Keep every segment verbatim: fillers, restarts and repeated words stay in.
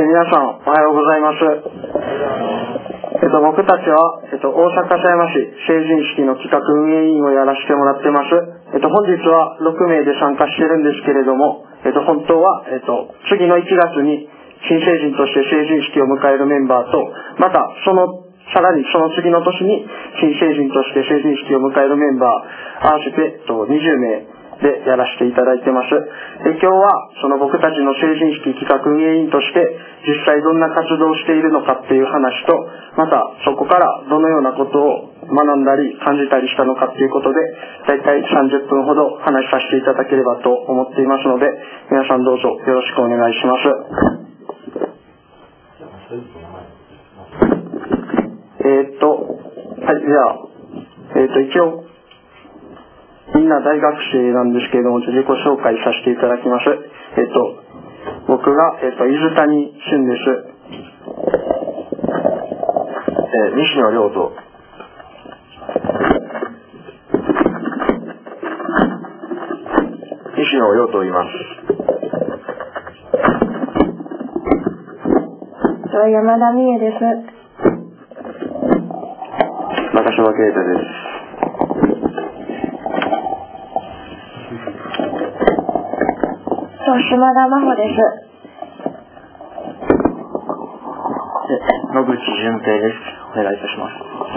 え皆さんおはようございます。えっと、僕たちは、えっと、大阪狭山市成人式の企画運営委員をやらせてもらってます。えっと、本日はろくめいで参加してるんですけれども、えっと、本当は、えっと、次のいちがつに新成人として成人式を迎えるメンバーと、またそのさらにその次の年に新成人として成人式を迎えるメンバー合わせて、えっと、にじゅうめいでやらせていただいてます。で、今日はその僕たちの成人式企画運営委員として実際どんな活動をしているのかっていう話と、またそこからどのようなことを学んだり感じたりしたのかっていうことで、だいたいさんじゅっぷんほど話させていただければと思っていますので、皆さんどうぞよろしくお願いします。えーっとはい、じゃあえーっと一応みんな大学生なんですけれども、自己紹介させていただきます。えっと、僕が、えっと、伊豆谷俊です。えー、西野亮と。西野亮と言います。 山田美恵です。 中島啓太です。 島田真帆です。 野口純平です。お願いいたします。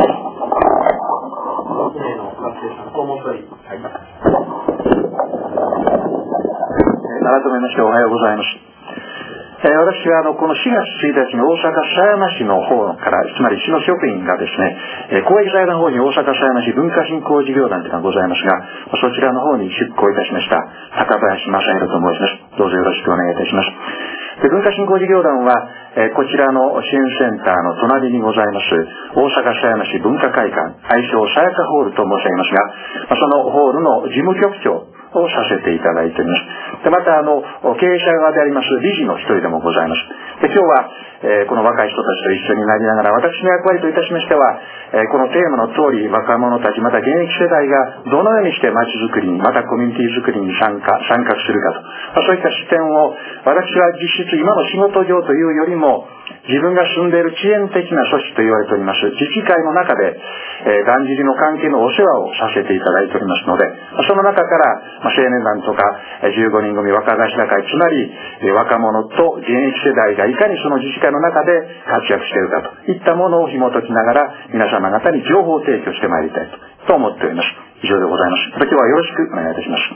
改めましておはようございます。えー、私はあのこのしがつついたちに大阪狭山市の方から、つまり市の職員がですね、えー、公益財団法人大阪狭山市文化振興事業団というのがございますが、そちらの方に出向いたしました高林正弘と申します。どうぞよろしくお願いいたします。で、文化振興事業団は、えー、こちらの支援センターの隣にございます大阪狭山市文化会館、愛称さやかホールと申し上げますが、まあ、そのホールの事務局長をさせていただいております。で、またあの経営者側であります理事の一人でもございます。で、今日は、えー、この若い人たちと一緒になりながら、私の役割といたしましては、えー、このテーマの通り、若者たちまた現役世代がどのようにして街づくりに、またコミュニティづくりに参加参画するかと、まあ、そういった視点を私は実質今の仕事上というよりも、自分が住んでいる遅延的な組織と言われております自治会の中で、えー、だんじりの関係のお世話をさせていただいておりますので、その中から、まあ、青年団とかじゅうごにん組若頭会、つまり、えー、若者と現役世代がいかにその自治会の中で活躍しているかといったものを紐解きながら、皆様方に情報提供してまいりたいと思っております。以上でございます。今日はよろしくお願いいたします。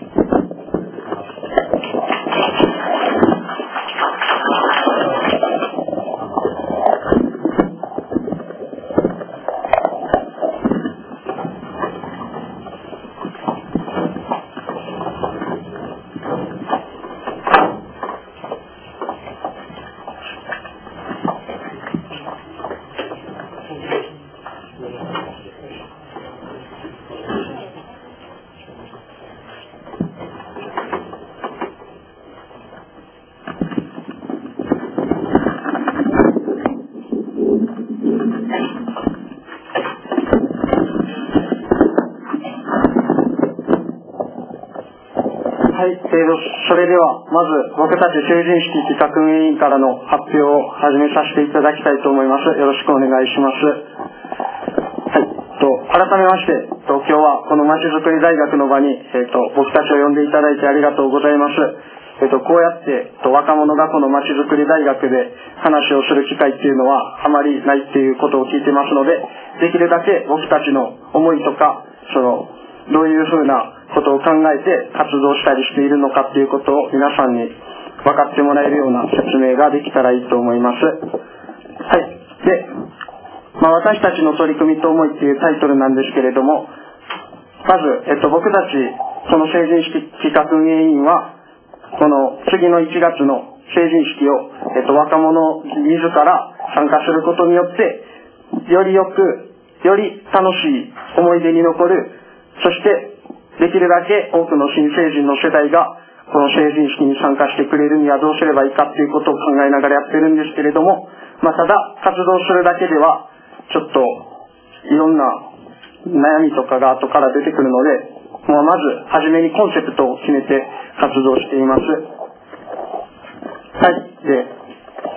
はい、えー、それではまず僕たち成人式企画運営委員からの発表を始めさせていただきたいと思います。よろしくお願いします。はい、と改めまして、と今日はこのまちづくり大学の場に、えー、と僕たちを呼んでいただいてありがとうございます。えー、とこうやってと若者がこのまちづくり大学で話をする機会っていうのはあまりないっていうことを聞いてますので、できるだけ僕たちの思いとかそのどういうふうなことを考えて活動したりしているのかっていうことを皆さんに分かってもらえるような説明ができたらいいと思います。はい。で、まあ、私たちの取り組みと思いっていうタイトルなんですけれども、まず、えっと、僕たちこの成人式企画運営委員はこの次のいちがつの成人式を、えっと、若者自ら参加することによってよりよくより楽しい思い出に残る、そしてできるだけ多くの新成人の世代がこの成人式に参加してくれるにはどうすればいいかっていうことを考えながらやってるんですけれども、まあ、ただ活動するだけではちょっといろんな悩みとかが後から出てくるので、まあ、まず初めにコンセプトを決めて活動しています。はい。で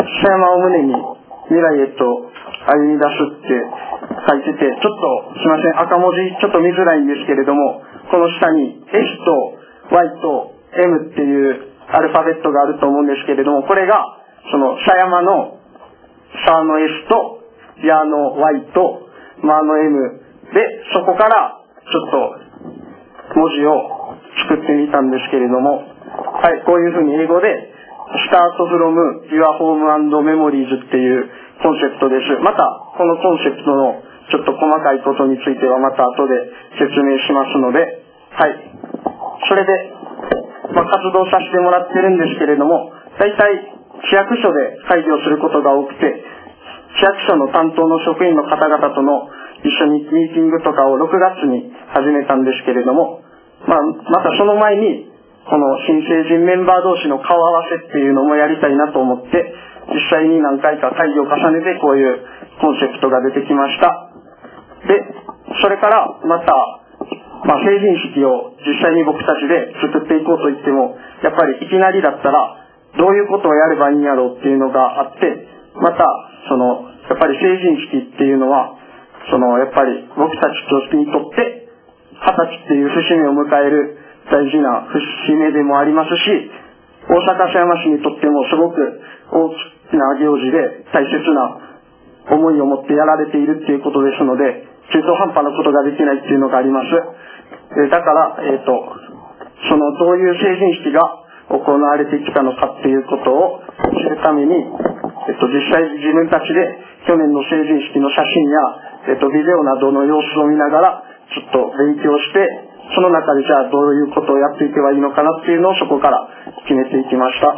狭山を胸に未来へと歩み出すって書いてて、ちょっとすいません、赤文字ちょっと見づらいんですけれども、この下に S と Y と M っていうアルファベットがあると思うんですけれども、これがその狭山のシャーの S とヤーの Y とマーの M で、そこからちょっと文字を作ってみたんですけれども、はい、こういうふうに英語でStart from Your Home and Memories っていうコンセプトです。またこのコンセプトのちょっと細かいことについてはまた後で説明しますので、はい、それで、まあ、活動させてもらってるんですけれども、大体市役所で会議をすることが多くて、市役所の担当の職員の方々との一緒にミーティングとかをろくがつに始めたんですけれども、まあ、またその前にこの新成人メンバー同士の顔合わせっていうのもやりたいなと思って、実際に何回か会議を重ねてこういうコンセプトが出てきました。で、それからまた、まあ、成人式を実際に僕たちで作っていこうと言っても、やっぱりいきなりだったらどういうことをやればいいんやろうっていうのがあって、またそのやっぱり成人式っていうのはそのやっぱり僕たちにとって二十歳っていう節目を迎える大事な節目でもありますし、大阪狭山市にとってもすごく大きな行事で大切な思いを持ってやられているっていうことですので、中途半端なことができないっていうのがあります。えだから、えっと、そのどういう成人式が行われてきたのかっていうことを知るために、えっと、実際自分たちで去年の成人式の写真や、えっと、ビデオなどの様子を見ながらちょっと勉強して、その中でじゃあどういうことをやっていけばいいのかなっていうのをそこから決めていきました。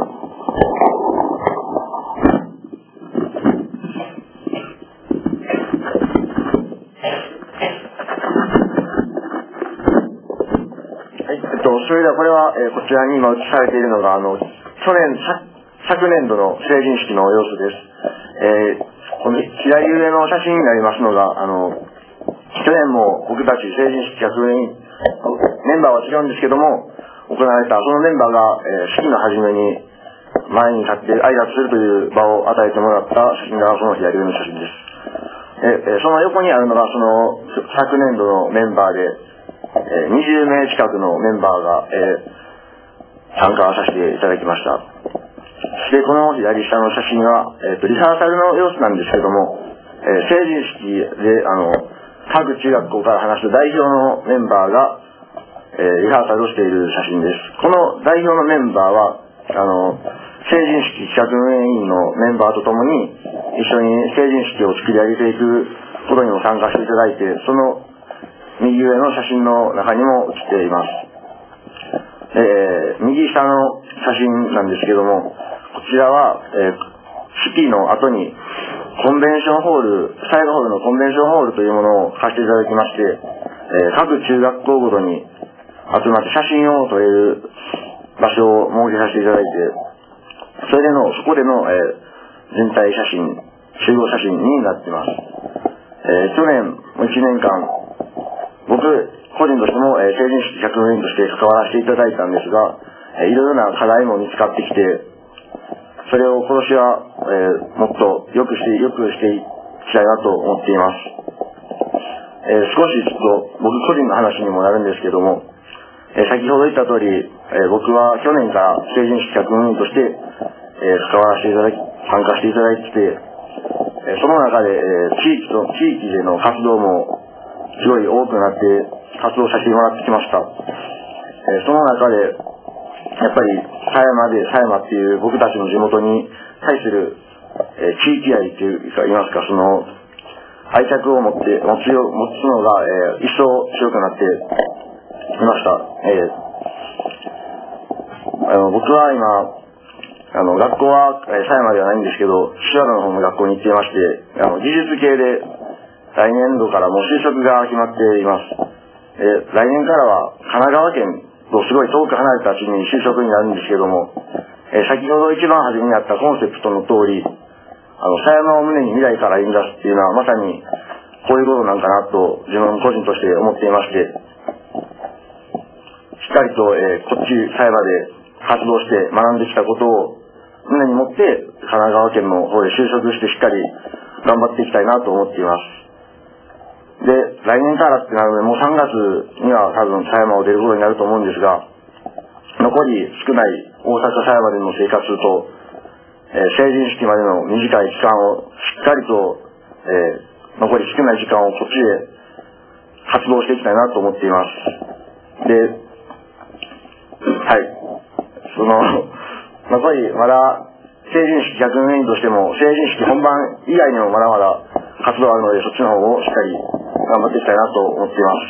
それではこれは、えー、こちらに今映されているのがあの去年昨年度の成人式の様子です。えー、この左上の写真になりますのがあの去年も僕たち成人式役員メンバーは違うんですけども行われたそのメンバーが、えー、式の初めに前に立って挨拶するという場を与えてもらった写真がその左上の写真です。えー、その横にあるのがその昨年度のメンバーでにじゅうめい近くのメンバーが、えー、参加させていただきました。そしてこの左下の写真は、えー、とリハーサルの様子なんですけども、えー、成人式であの各中学校から話す代表のメンバーが、えー、リハーサルをしている写真です。この代表のメンバーはあの成人式企画運営委員のメンバーとともに一緒に成人式を作り上げていくことにも参加していただいて、その右上の写真の中にも写っています。えー、右下の写真なんですけども、こちらは、えー、式の後にコンベンションホール、サイドホールのコンベンションホールというものを貸していただきまして、えー、各中学校ごとに集まって写真を撮れる場所を設けさせていただいて、それでの、そこでの、えー、全体写真、集合写真になっています。えー、去年いちねんかん僕個人としても、えー、成人式客員として関わらせていただいたんですが、えー、いろいろな課題も見つかってきて、それを今年は、えー、もっと良くして、良くしていきたいなと思っています。えー、少しちょっと僕個人の話にもなるんですけども、えー、先ほど言った通り、えー、僕は去年から成人式客員として、えー、関わらせていただき、参加していただいてて、えー、その中で、えー、地域と、地域での活動もすごい多くなって活動させてもらってきました。えー、その中でやっぱり狭山で狭山っていう僕たちの地元に対する、えー、地域愛というか言いますか、その愛着を持って持つよ持つのが、えー、一層強くなってきました。えー、あの僕は今あの学校は狭山ではないんですけど、岸和田の方の学校に行っていまして、あの技術系で来年度からもう就職が決まっています。えー、来年からは神奈川県とすごい遠く離れた地に就職になるんですけども、えー、先ほど一番初めにあったコンセプトの通り、あの狭山を胸に未来から生み出すっていうのはまさにこういうことなんかなと自分個人として思っていまして、しっかりと、えー、こっち狭山で活動して学んできたことを胸に持って神奈川県の方で就職してしっかり頑張っていきたいなと思っています。で、来年からってなるので、もうさんがつには多分狭山を出ることになると思うんですが、残り少ない大阪狭山での生活と、えー、成人式までの短い期間をしっかりと、えー、残り少ない時間をこっちで活動していきたいなと思っています。で、はい。その、残りまだ成人式逆メインとしても、成人式本番以外にもまだまだ活動あるので、そっちの方をしっかり頑張っていきたいなと思っています。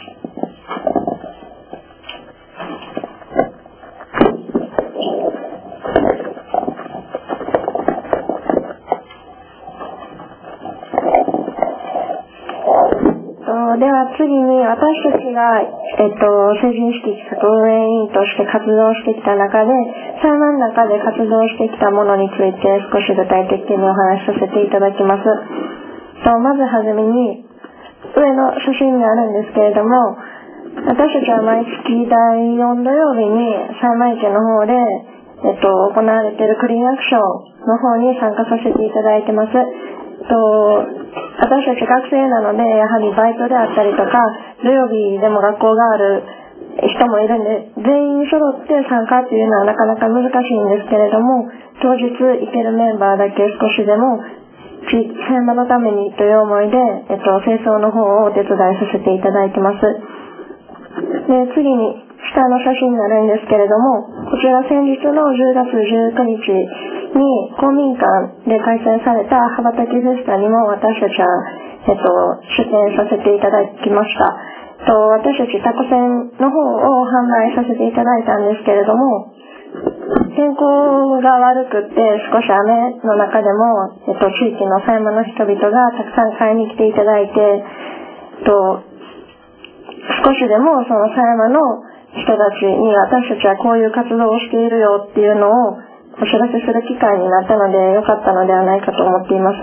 では次に私たちが、えっと、成人式企画運営委員として活動してきた中で、狭山の中で活動してきたものについて少し具体的にお話しさせていただきます。とまずはじめに、上の写真にあるんですけれども、私たちは毎月だいよん土曜日に狭山池の方で、えっと、行われているクリーンアクションの方に参加させていただいてます。と私たち学生なので、やはりバイトであったりとか、土曜日でも学校がある人もいるんで、全員揃って参加っていうのはなかなか難しいんですけれども、当日行けるメンバーだけ少しでも狭山のためにという思いで、えっと、清掃の方をお手伝いさせていただいてます。で、次に下の写真になるんですけれども、こちら先日のじゅうがつじゅうくにちに公民館で開催された羽ばたきフェスタにも私たちは、えっと、出展させていただきました。と私たちタコ船の方を販売させていただいたんですけれども、天候が悪くって少し雨の中でも、えっと、地域の狭山の人々がたくさん買いに来ていただいて、えっと、少しでもその狭山の人たちに私たちはこういう活動をしているよっていうのをお知らせする機会になったので良かったのではないかと思っています。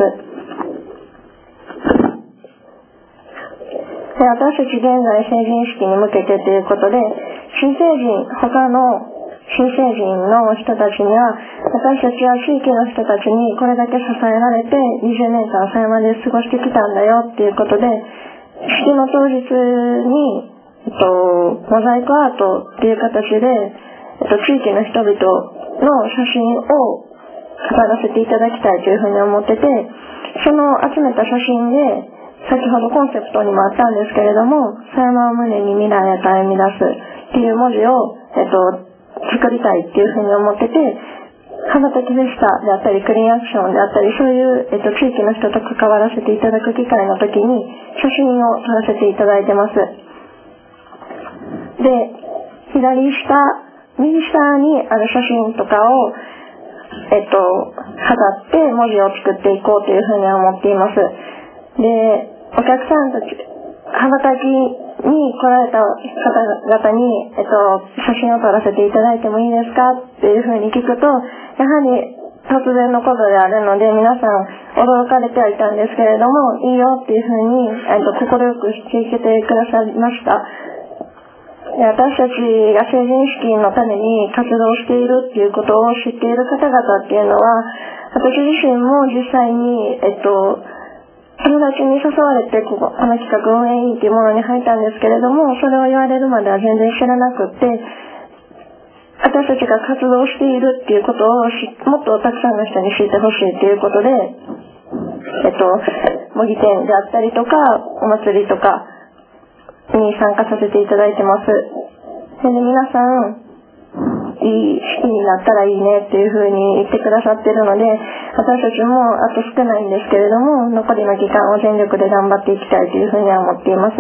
で、私たち現在成人式に向けてということで、新成人、他の新成人の人たちには、私たちは地域の人たちにこれだけ支えられてにじゅうねんかん狭山で過ごしてきたんだよっていうことで、式の当日に、えっと、モザイクアートっていう形で、えっと、地域の人々の写真を飾らせていただきたいというふうに思ってて、その集めた写真で、先ほどコンセプトにもあったんですけれども、狭山を胸に未来へと歩み出すっていう文字を、えっと、作りたいっていうふうに思ってて、羽ばたきフェスタであったり、クリーンアクションであったり、そういう、えっと、地域の人と関わらせていただく機会の時に、写真を撮らせていただいてます。で、左下、右下にある写真とかを、えっと、飾って文字を作っていこうというふうに思っています。で、お客さんたち、羽ばたきに来られた方々に、えっと、写真を撮らせていただいてもいいですかっていうふうに聞くと、やはり突然のことであるので、皆さん驚かれてはいたんですけれども、いいよっていうふうに、えっと、快く引き受けてくださいました。で、私たちが成人式のために活動しているっていうことを知っている方々っていうのは、私自身も実際に、えっと、友達に誘われてここ、この企画運営委員っていうものに入ったんですけれども、それを言われるまでは全然知らなくって、私たちが活動しているっていうことをもっとたくさんの人に知ってほしいということで、えっと、模擬店であったりとか、お祭りとかに参加させていただいてます。で、皆さん、いい式になったらいいねっていう風に言ってくださってるので、私たちもあと少ないんですけれども、残りの期間を全力で頑張っていきたいという風には思っています。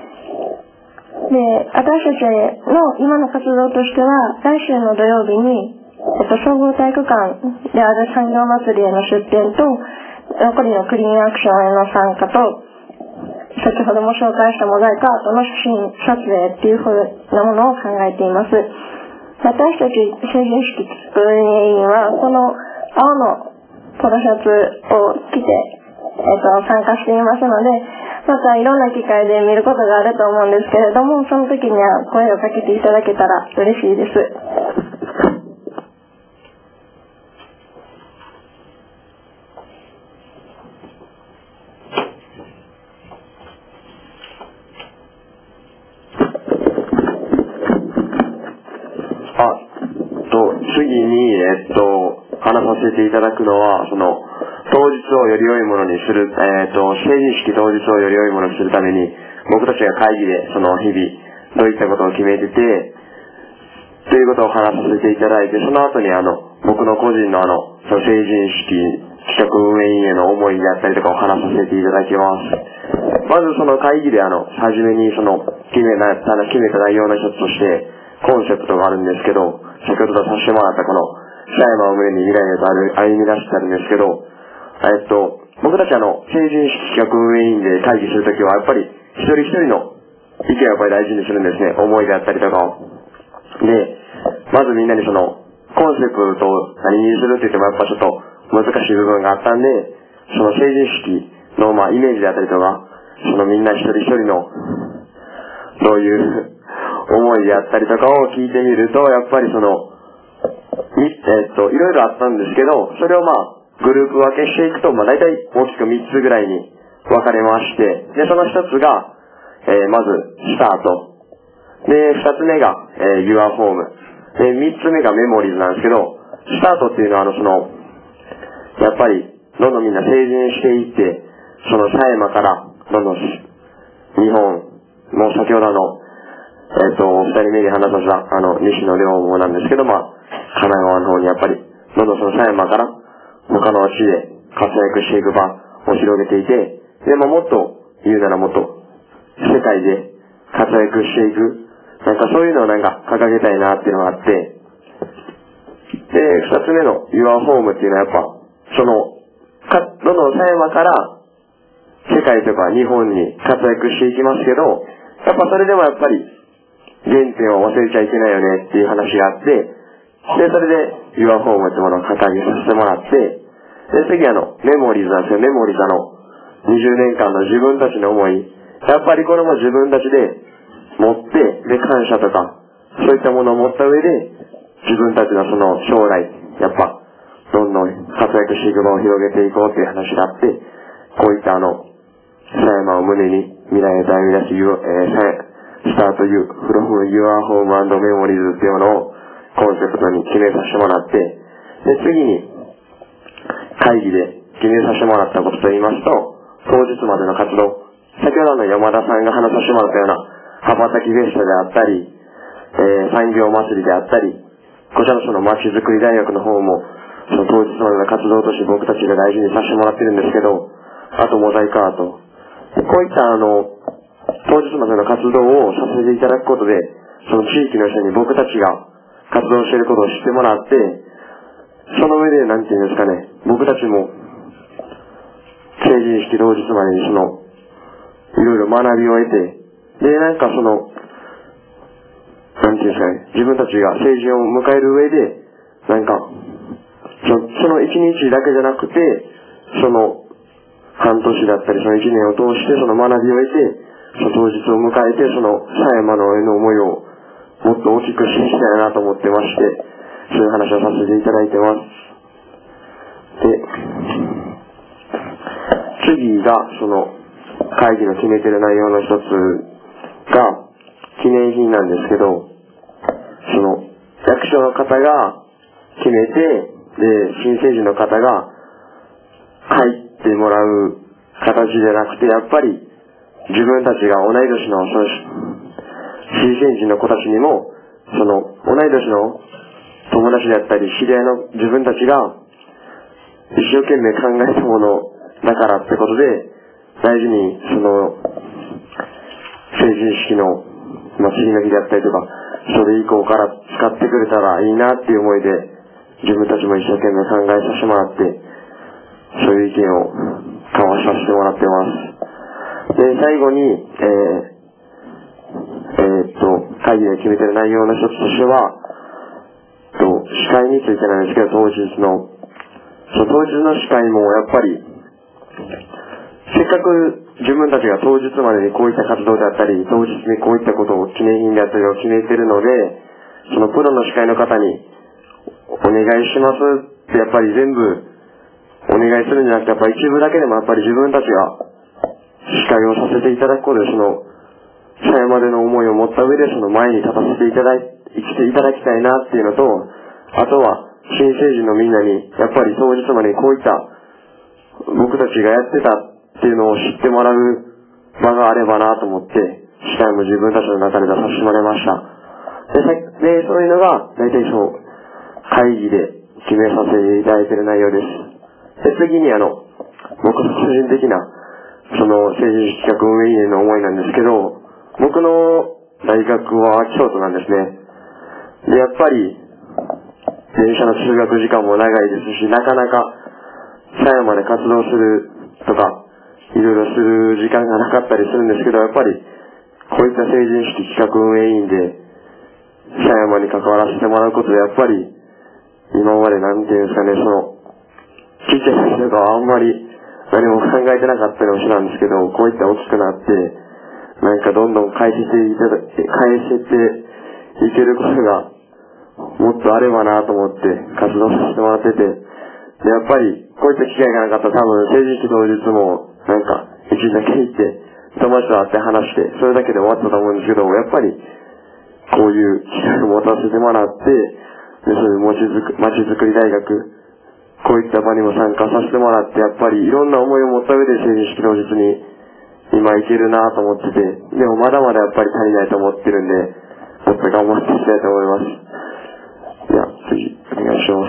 で、私たちの今の活動としては、来週の土曜日に、えっと、総合体育館である産業祭りへの出展と、残りのクリーンアクションへの参加と、先ほども紹介したモザイクアートの写真撮影っていう風なものを考えています。私たち成人式運営委員はこの青のポロシャツを着て、えっと、参加していますので、またいろんな機会で見ることがあると思うんですけれども、その時には声をかけていただけたら嬉しいです。 えー、っと、話させていただくのは、その、当日をより良いものにする、えー、っと、成人式当日をより良いものにするために、僕たちが会議で、その日々、どういったことを決めてて、ということを話させていただいて、その後にあの、僕の個人のあの、その成人式、企画運営委員への思いであったりとかを話させていただきます。まずその会議であの、はじめにその、決めな、決めた内容の一つとして、コンセプトがあるんですけど、先ほどとさせてもらったこの、狭山を胸に未来へと歩み出してあるんですけど、えっと、僕たちあの、成人式企画運営委員で会議するときは、やっぱり、一人一人の意見をやっぱり大事にするんですね。思いであったりとかを。で、まずみんなにその、コンセプトを何にするって言ってもやっぱちょっと難しい部分があったんで、その成人式のまあイメージであったりとか、そのみんな一人一人の、どういう思いであったりとかを聞いてみると、やっぱりその、えっと、いろいろあったんですけど、それをまあ、グループ分けしていくと、まあ大体大きくみっつぐらいに分かれまして、で、その一つが、えー、まず、スタート。で、二つ目が、えー、Your Home。で、三つ目がメモリーズなんですけど、スタートっていうのはあの、その、やっぱり、どんどんみんな成人していって、その狭山から、どんどん、日本、もう先ほどあの、えっと、二人目で話させた、あの、西野亮もなんですけど、まあ、神奈川の方にやっぱり、どんどんその狭山から、他の地で活躍していく場を広げていて、で、まあ、もっと言うならもっと、世界で活躍していく、なんかそういうのをなんか掲げたいなっていうのがあって、で、二つ目の Your Home っていうのはやっぱ、その、か、どんどん狭山から世界とか日本に活躍していきますけど、やっぱそれでもやっぱり原点を忘れちゃいけないよねっていう話があって、で、それで Your Home ってものを掲げさせてもらって、で、次あの、メモリーズなんですよ。メモリーズあの、にじゅうねんかんの自分たちの思い、やっぱりこれも自分たちで持って、で、感謝とか、そういったものを持った上で、自分たちのその将来、やっぱ、どんどん活躍していく場を広げていこうっていう話があって、こういったあの、狭山を胸に未来へと歩み出し、えー、スタート You from Your Home and Memories っていうものをコンセプトに決めさせてもらって、で、次に会議で決めさせてもらったことと言いますと、当日までの活動、先ほどの山田さんが話させてもらったような羽ばたきフェスタであったり、えー、産業祭りであったり、こちらのその街づくり大学の方も、その当日までの活動として僕たちが大事にさせてもらってるんですけど、あとモザイクアート。こういったあの、当日までの活動をさせていただくことで、その地域の人に僕たちが活動していることを知ってもらって、その上で、なんていうんですかね、僕たちも、成人式当日までにその、いろいろ学びを得て、で、なんかその、なんていうんですかね、自分たちが成人を迎える上で、なんか、そその一日だけじゃなくて、その、半年だったり、その一年を通して、その学びを得て、その当日を迎えて、その、狭山のへの思いを、もっと大きくしていきたいなと思ってまして、そういう話をさせていただいてます。で、次が、その、会議の決めてる内容の一つが、記念品なんですけど、その、役所の方が決めて、で、新成人の方が書いてもらう形じゃなくて、やっぱり自分たちが同い年の、その、新成人の子たちにも、その、同い年の友達だったり、知り合いの自分たちが一生懸命考えたものだからってことで、大事に、その、成人式の、まあ、次の日だったりとか、それ以降から使ってくれたらいいなっていう思いで、自分たちも一生懸命考えさせてもらって、そういう意見を交わさせてもらってます。で、最後に、えー、えー、っと、会議で決めてる内容の一つとしては、と司会についてなんですけど、当日の、その当日の司会もやっぱり、せっかく自分たちが当日までにこういった活動であったり、当日にこういったことを記念品であったりを決めてるので、そのプロの司会の方にお願いしますってやっぱり全部お願いするんじゃなくて、やっぱり一部だけでもやっぱり自分たちが司会をさせていただくことで、その狭山での思いを持った上でその前に立たせていただい、生きていただきたいなっていうのと、あとは新成人のみんなに、やっぱり当日までにこういった僕たちがやってたっていうのを知ってもらう場があればなと思って、司会も自分たちの中で出させてもらいました。で、でそういうのが大体そう会議で決めさせていただいている内容です。で、次にあの、僕の個人的なその成人式企画運営委員の思いなんですけど、僕の大学は京都なんですね。で、やっぱり電車の通学時間も長いですし、なかなか狭山で活動するとかいろいろする時間がなかったりするんですけど、やっぱりこういった成人式企画運営委員で狭山に関わらせてもらうことで、やっぱり今までなんていうんですかね、そのちっちゃい時とかはあんまり何も考えてなかったかもしれないんですけど、こういった大きくなってなんかどんどん返していただ返していけることがもっとあればなと思って活動させてもらってて、でやっぱりこういった機会がなかったら多分成人式当日もなんか一日だけ行って友達と会って話してそれだけで終わったと思うんですけど、やっぱりこういう機会を持たせてもらって、でそういうまちづくり大学こういった場にも参加させてもらって、やっぱりいろんな思いを持った上で成人式当日に今いけるなと思ってて、でもまだまだやっぱり足りないと思ってるんで、もっと頑張っていきたいと思います。では次お願いします。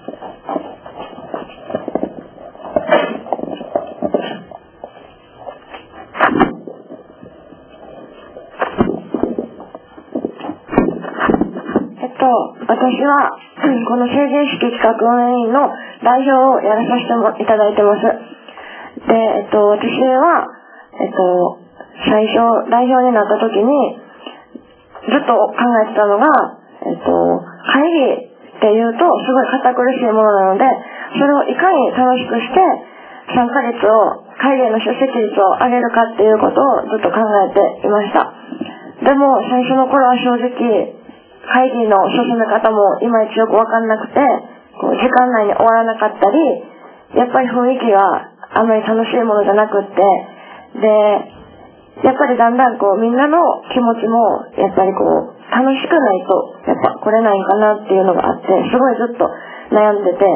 えっと私はこの成人式企画運営委員の代表をやらさせてもいただいてます。で、えっと私はえっと最初代表になった時にずっと考えてたのが、えっと会議っていうとすごい堅苦しいものなので、それをいかに楽しくして参加率を会議への出席率を上げるかっていうことをずっと考えていました。でも最初の頃は正直会議の進め方もいまいちよく分かんなくて、こう時間内に終わらなかったり、やっぱり雰囲気があまり楽しいものじゃなくって、でやっぱりだんだんこうみんなの気持ちもやっぱりこう楽しくないとやっぱ来れないかなっていうのがあって、すごいずっと悩んでて、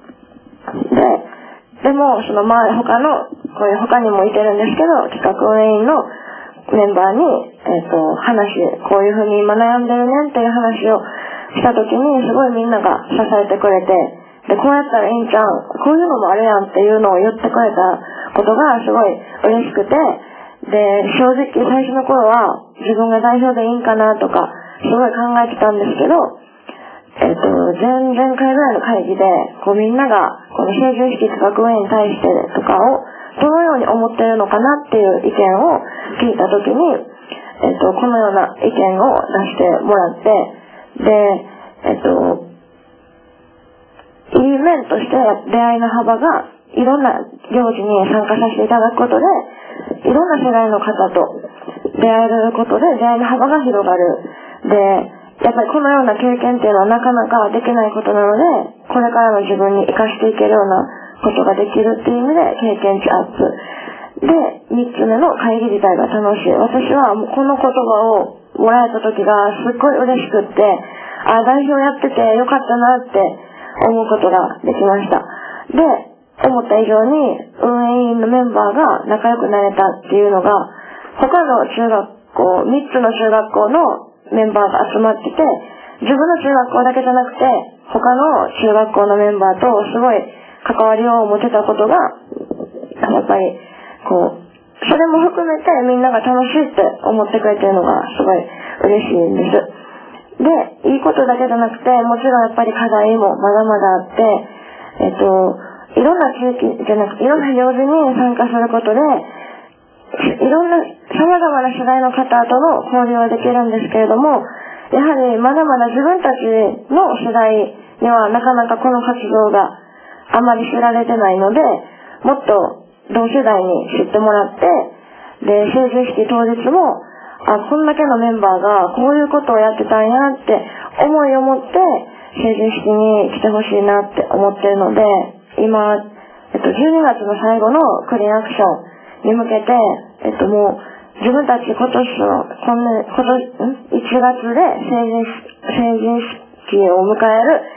ででもその周り他のこういう他にもいてるんですけど企画運営委員のメンバーに、えー、と話こういうふうに今悩んでるねっていう話をした時にすごいみんなが支えてくれて、でこうやったらいいんちゃう、こういうのもあるやんっていうのを言ってくれたことがすごい嬉しくて、で正直最初の頃は自分が代表でいいんかなとかすごい考えてたんですけど、えー、と前々回ぐらいの会議でこうみんながこの成人式企画運営に対してとかをどのように思っているのかなっていう意見を聞いたときに、えっと、このような意見を出してもらって、で、えっと、いい面として出会いの幅がいろんな行事に参加させていただくことで、いろんな世代の方と出会えることで出会いの幅が広がる。で、やっぱりこのような経験っていうのはなかなかできないことなので、これからの自分に生かしていけるようなことができるっていう意味で経験値アップで、みっつめの会議自体が楽しい。私はこの言葉をもらえた時がすっごい嬉しくって、あ、代表やっててよかったなって思うことができました。で、思った以上に運営委員のメンバーが仲良くなれたっていうのが、他の中学校、みっつの中学校のメンバーが集まってて、自分の中学校だけじゃなくて他の中学校のメンバーとすごい関わりを持てたことがやっぱりこうそれも含めてみんなが楽しいって思ってくれてるのがすごい嬉しいんです。で、いいことだけじゃなくてもちろんやっぱり課題もまだまだあって、えっといろんな地域じゃなくていろんな行事に参加することでいろんな様々な世代の方との交流はできるんですけれども、やはりまだまだ自分たちの世代にはなかなかこの活動があまり知られてないので、もっと同世代に知ってもらって、で、成人式当日も、あ、こんだけのメンバーがこういうことをやってたんやって思いを持って成人式に来てほしいなって思ってるので、今、えっと、じゅうにがつの最後のクリーンアクションに向けて、えっと、もう自分たち今年の今年、今年、いちがつで成人、成人式を迎える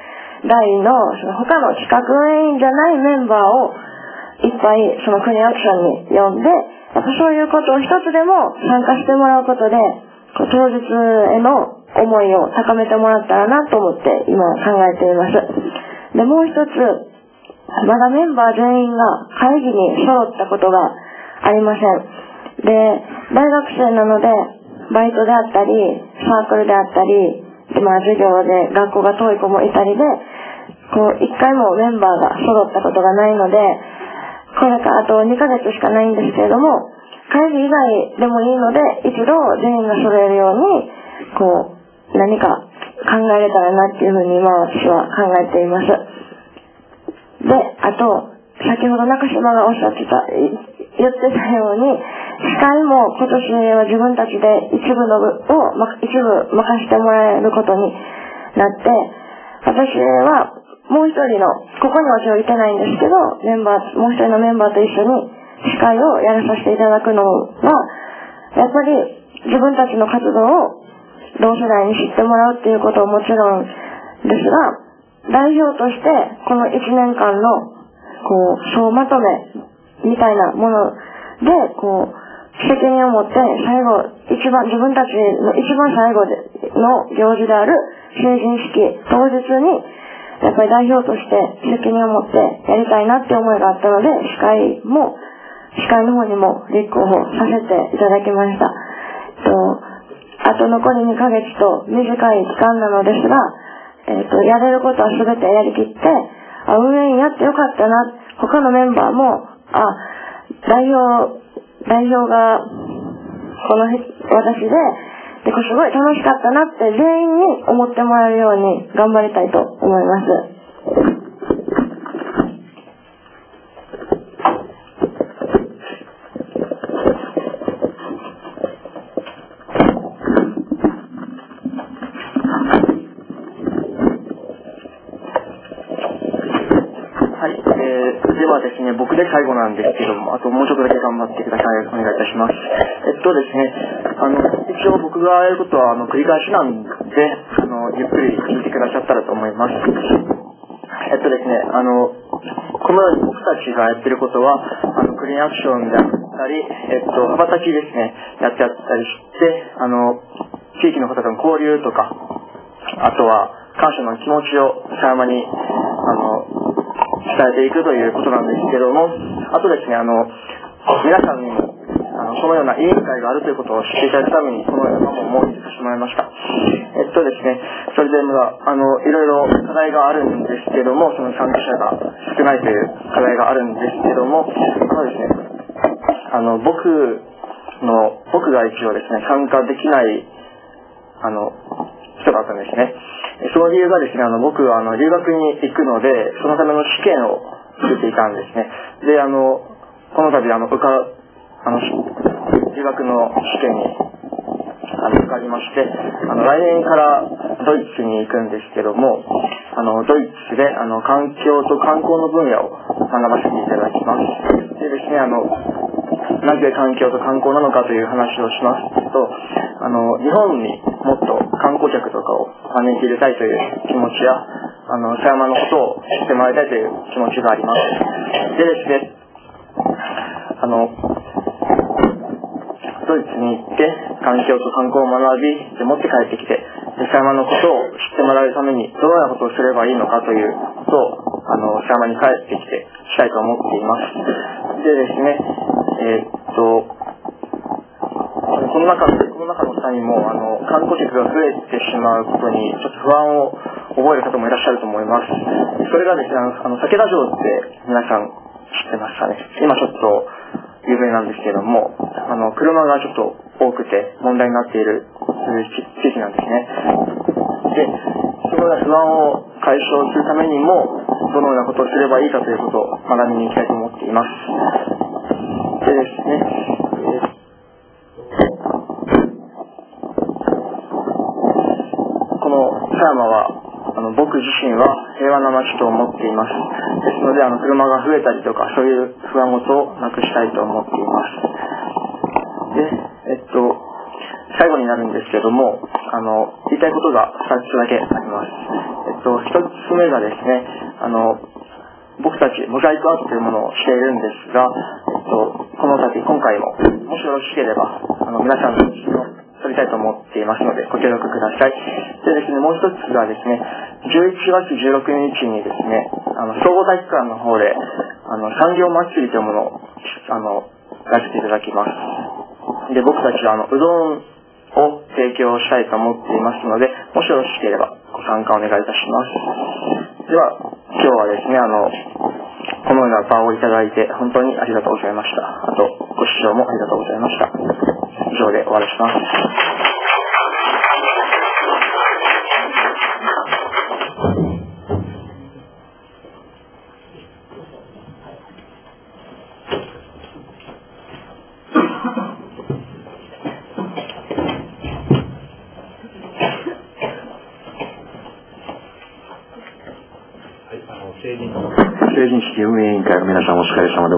代のその他の企画委員じゃないメンバーをいっぱいそのクリーンアクションに呼んで、やっぱそういうことを一つでも参加してもらうことで、こう当日への思いを高めてもらったらなと思って今考えています。で、もう一つ、まだメンバー全員が会議に揃ったことがありません。で、大学生なので、バイトであったり、サークルであったり、でまあ授業で学校が遠い子もいたりで、こう一回もメンバーが揃ったことがないので、これからあとにかげつしかないんですけれども、会議以外でもいいので、一度全員が揃えるように、こう、何か考えれたらなっていうふうに今私は考えています。で、あと、先ほど中島がおっしゃってた、言ってたように、司会も今年は自分たちで一部の部を、一部任せてもらえることになって、私はもう一人の、ここには今日いてないんですけど、メンバー、もう一人のメンバーと一緒に司会をやらさせていただくのは、やっぱり自分たちの活動を同世代に知ってもらうっていうことはもちろんですが、代表としてこの一年間のこう総まとめみたいなものでこう責任を持って最後一番自分たちの一番最後の行事である成人式当日にやっぱり代表として責任を持ってやりたいなって思いがあったので、司会も司会の方にも立候補させていただきました。とあと残りにかげつと短い期間なのですが、えー、とやれることは全てやりきって、あ、運営員やってよかったな、他のメンバーも、あ、代表、代表がこの私で、で、これすごい楽しかったなって全員に思ってもらえるように頑張りたいと思います。 ではですね、僕で最後なんですけども、あともうちょっとだけ頑張ってください。お願いいたします。えっとですね、あの、一応僕がやることは、あの、繰り返しなんで、あの、ゆっくり聞いてくださったらと思います。えっとですね、あの、このように僕たちがやってることは、あの、クリーンアクションであったり、えっと、羽ばたきですね、やってあったりして、あの、地域の方との交流とか、あとは、感謝の気持ちを狭山に、あの、伝えていくということなんですけども、あとですね、あの、皆さんにも、あの、このような委員会があるということを知っていただくために、このようなものを設けさせてもらいました。えっとですね、それでまだ、あの、いろいろ課題があるんですけども、その参加者が少ないという課題があるんですけども、あのですね、あの、僕の、僕が一応ですね、参加できない、あの、人だったんですね。その理由がですね、あの、僕はあの留学に行くので、そのための試験を受けていたんですね。で、あの、この度、あの、受か、あの、留学の試験に、あの、受かりまして、あの、来年からドイツに行くんですけども、あの、ドイツで、あの、環境と観光の分野を学ばせていただきます。でですね、あの、なぜ環境と観光なのかという話をしますと、あの、日本にもっと観光客とかを招き入れたいという気持ちや、あの、狭山のことを知ってもらいたいという気持ちがあります。でですね、あの、ドイツに行って環境と観光を学び、で持って帰ってきて、狭山のことを知ってもらうためにどのようなことをすればいいのかということを、あの、狭山に帰ってきてしたいと思っています。でですね、えー、っと、この中の、この中の下にも、あの、観光客が増えてしまうことに、ちょっと不安を覚える方もいらっしゃると思います。それがですね、あの、竹田城って皆さん知ってますかね。今ちょっと有名なんですけども、あの、車がちょっと多くて問題になっている地域なんですね。で、そのような不安を解消するためにも、どのようなことをすればいいかということを学びに行きたいと思っています。でですね、狭山はあの僕自身は平和な街と思っています。ですのであの車が増えたりとかそういう不安事をなくしたいと思っています。で、えっと最後になるんですけども、 あの、言いたいことがふたつだけあります。えっと、ひとつめがですね、あの、僕たち、モザイクアートというものをしているんですが、えっと、この先、今回も、もしよろしければ、あの、皆さんの写真を撮りたいと思っていますので、ご協力ください。でですね、もう一つがですね、じゅういちがつじゅうろくにちにですね、あの、総合体育館の方で、あの、産業祭りというものを、あの、やらせていただきます。で、僕たちは、あの、うどんを提供したいと思っていますので、もしよろしければご参加お願いいたします。では、今日はですね、あの、このような場をいただいて本当にありがとうございました。あと、ご視聴もありがとうございました。以上で終わりします。 成人式運営委員会の皆さんお疲れ様で